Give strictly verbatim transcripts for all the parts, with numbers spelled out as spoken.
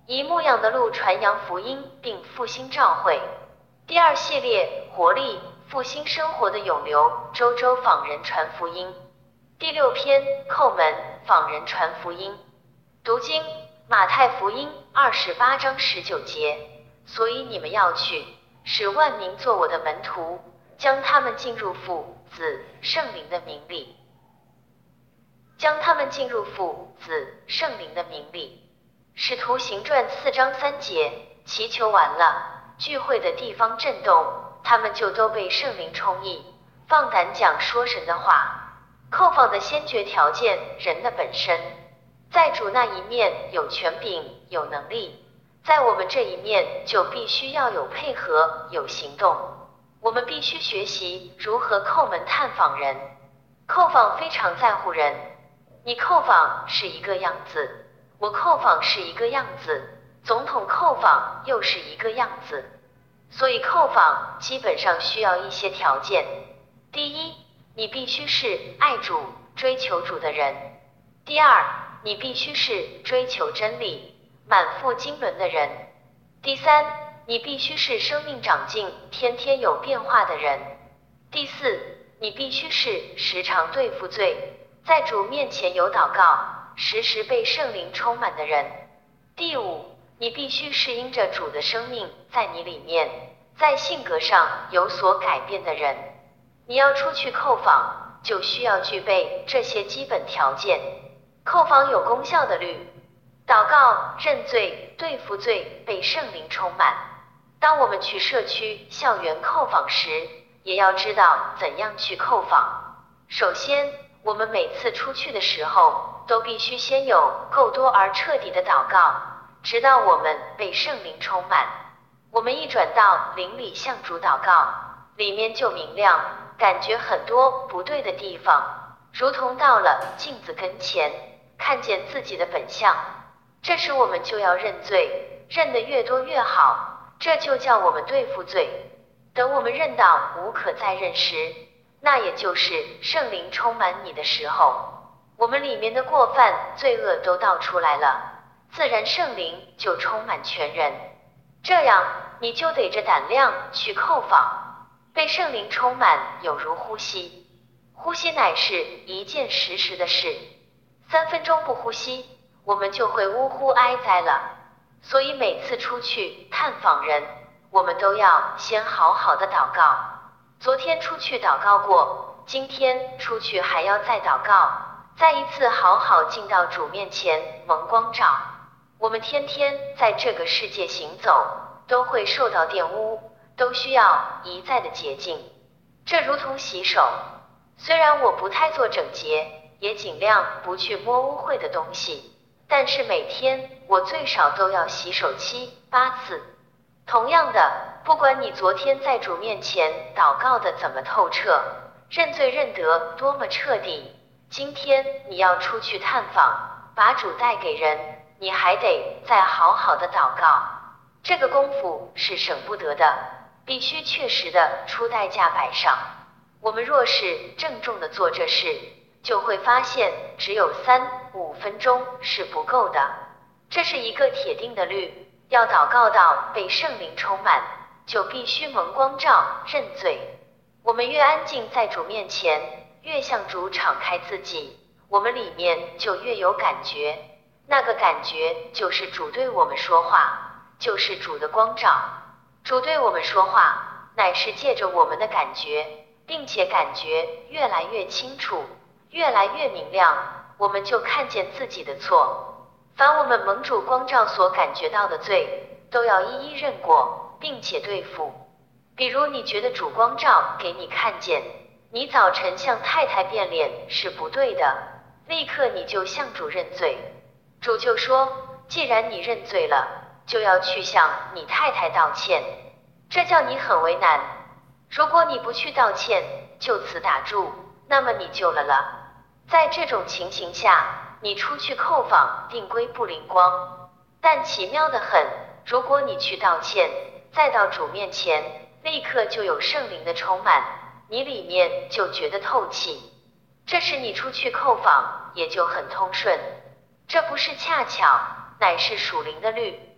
以牧养的路传扬福音并复兴教会。第二系列，活力复兴生活的涌流，周周访人传福音。第六篇，叩门访人传福音。读经，马太福音二十八章十九节。所以你们要去，使万民做我的门徒，将他们进入父、子、圣灵的名里。将他们进入父、子、圣灵的名里。使徒行传四章三节，祈求完了，聚会的地方震动，他们就都被圣灵充溢，放胆讲说神的话。叩访的先决条件，人的本身，在主那一面有权柄，有能力，在我们这一面就必须要有配合，有行动。我们必须学习如何叩门探访人。叩访非常在乎人，你叩访是一个样子，我叩访是一个样子，总统叩访又是一个样子，所以叩访基本上需要一些条件。第一，你必须是爱主、追求主的人。第二，你必须是追求真理、满腹经纶的人。第三，你必须是生命长进、天天有变化的人。第四，你必须是时常对付罪，在主面前有祷告，时时被圣灵充满的人。第五，你必须是因着主的生命在你里面，在性格上有所改变的人。你要出去叩访，就需要具备这些基本条件。叩访有功效的律：祷告、认罪、对付罪、被圣灵充满。当我们去社区、校园叩访时，也要知道怎样去叩访。首先，我们每次出去的时候，都必须先有够多而彻底的祷告，直到我们被圣灵充满。我们一转到灵里向主祷告，里面就明亮，感觉很多不对的地方，如同到了镜子跟前，看见自己的本相。这时我们就要认罪，认得越多越好，这就叫我们对付罪。等我们认到无可再认时，那也就是圣灵充满你的时候，我们里面的过犯、罪恶都倒出来了，自然圣灵就充满全人。这样你就得着胆量去叩访。被圣灵充满有如呼吸，呼吸乃是一件实时的事，三分钟不呼吸，我们就会呜呼哀哉了。所以每次出去探访人，我们都要先好好的祷告。昨天出去祷告过，今天出去还要再祷告，再一次好好进到主面前蒙光照。我们天天在这个世界行走，都会受到玷污，都需要一再的洁净。这如同洗手，虽然我不太做整洁，也尽量不去摸污秽的东西，但是每天我最少都要洗手七八次。同样的，不管你昨天在主面前祷告的怎么透彻，认罪认得多么彻底，今天你要出去探访，把主带给人，你还得再好好的祷告。这个功夫是省不得的，必须确实的出代价摆上。我们若是郑重的做这事，就会发现只有三五分钟是不够的。这是一个铁定的律，要祷告到被圣灵充满，就必须蒙光照、认罪。我们越安静在主面前，越向主敞开自己，我们里面就越有感觉，那个感觉就是主对我们说话，就是主的光照。主对我们说话，乃是借着我们的感觉，并且感觉越来越清楚，越来越明亮，我们就看见自己的错。凡我们蒙主光照所感觉到的罪，都要一一认过，并且对付。比如你觉得主光照给你看见，你早晨向太太变脸是不对的，立刻你就向主认罪。主就说，既然你认罪了，就要去向你太太道歉。这叫你很为难。如果你不去道歉，就此打住，那么你就了了。在这种情形下，你出去叩访定归不灵光。但奇妙的很，如果你去道歉，再到主面前，立刻就有圣灵的充满，你里面就觉得透气。这时你出去叩访也就很通顺。这不是恰巧，乃是属灵的律。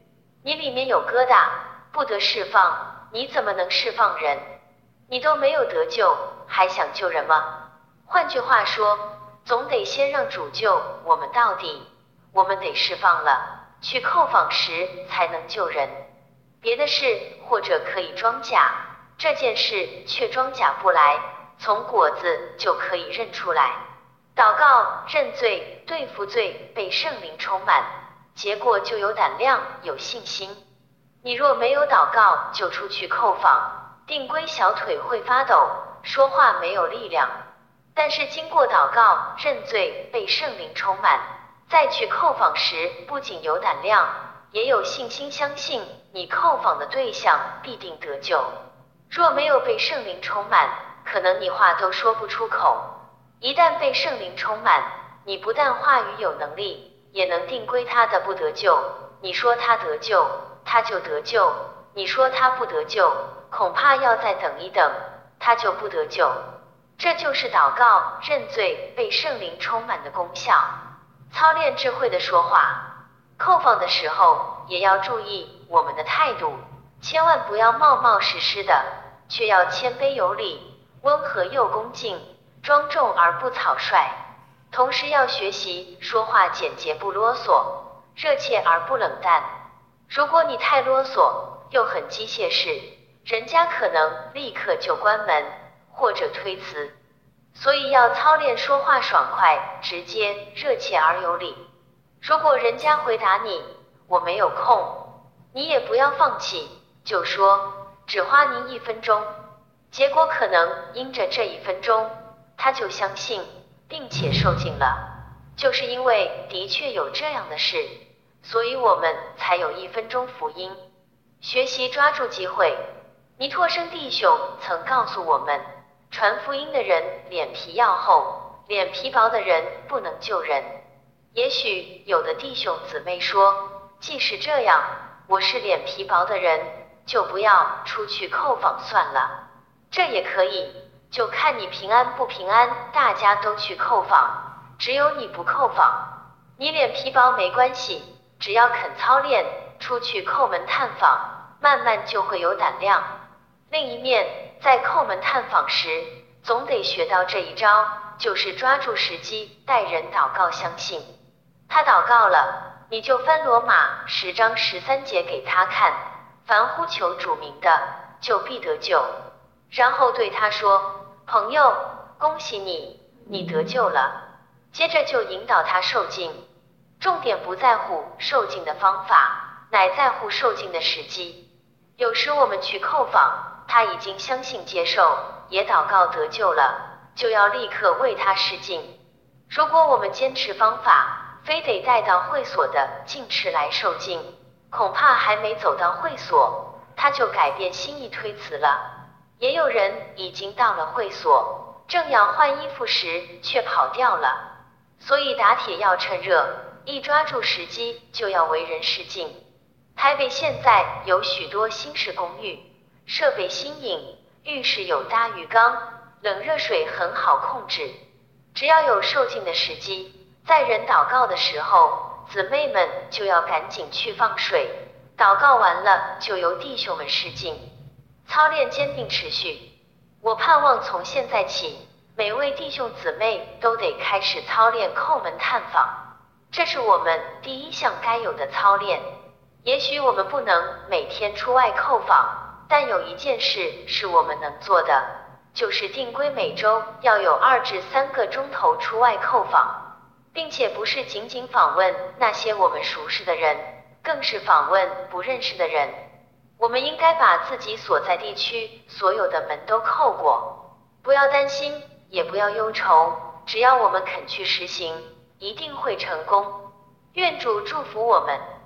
你里面有疙瘩，不得释放，你怎么能释放人？你都没有得救，还想救人吗？换句话说，总得先让主救我们到底，我们得释放了，去叩访时才能救人。别的事或者可以装假，这件事却装假不来，从果子就可以认出来。祷告、认罪、对付罪，被圣灵充满，结果就有胆量，有信心。你若没有祷告，就出去叩访，定规小腿会发抖，说话没有力量。但是经过祷告、认罪，被圣灵充满，再去叩访时，不仅有胆量，也有信心，相信你叩访的对象必定得救。若没有被圣灵充满，可能你话都说不出口。一旦被圣灵充满，你不但话语有能力，也能定规他的不得救。你说他得救，他就得救；你说他不得救，恐怕要再等一等，他就不得救。这就是祷告、认罪、被圣灵充满的功效。操练智慧的说话，叩访的时候也要注意我们的态度，千万不要冒冒失失的，却要谦卑有礼，温和又恭敬，庄重而不草率。同时要学习说话简洁不啰嗦，热切而不冷淡。如果你太啰嗦，又很机械式，人家可能立刻就关门或者推辞。所以要操练说话爽快、直接、热切而有礼。如果人家回答你我没有空，你也不要放弃，就说只花您一分钟。结果可能因着这一分钟，他就相信并且受尽了。就是因为的确有这样的事，所以我们才有一分钟福音。学习抓住机会。尼托生弟兄曾告诉我们，传福音的人脸皮要厚，脸皮薄的人不能救人。也许有的弟兄姊妹说，既是这样，我是脸皮薄的人，就不要出去叩访算了。这也可以，就看你平安不平安，大家都去叩访，只有你不叩访。你脸皮薄没关系，只要肯操练，出去叩门探访，慢慢就会有胆量。另一面，在叩门探访时，总得学到这一招，就是抓住时机，带人祷告相信。他祷告了，你就翻罗马十章十三节给他看，凡呼求主名的，就必得救。然后对他说，朋友，恭喜你，你得救了。接着就引导他受浸。重点不在乎受浸的方法，乃在乎受浸的时机。有时我们去叩访，他已经相信接受，也祷告得救了，就要立刻为他施浸。如果我们坚持方法，非得带到会所的浸池来受浸，恐怕还没走到会所，他就改变心意推辞了。也有人已经到了会所，正要换衣服时却跑掉了。所以打铁要趁热，一抓住时机就要为人施浸。台北现在有许多新式公寓，设备新颖，浴室有搭浴缸，冷热水很好控制。只要有受浸的时机，在人祷告的时候，姊妹们就要赶紧去放水，祷告完了就由弟兄们施浸。操练坚定持续。我盼望从现在起，每位弟兄姊妹都得开始操练叩门探访，这是我们第一项该有的操练。也许我们不能每天出外叩访，但有一件事是我们能做的，就是定规每周要有二至三个钟头出外叩访，并且不是仅仅访问那些我们熟识的人，更是访问不认识的人。我们应该把自己所在地区所有的门都叩过，不要担心，也不要忧愁，只要我们肯去实行，一定会成功。愿主祝福我们。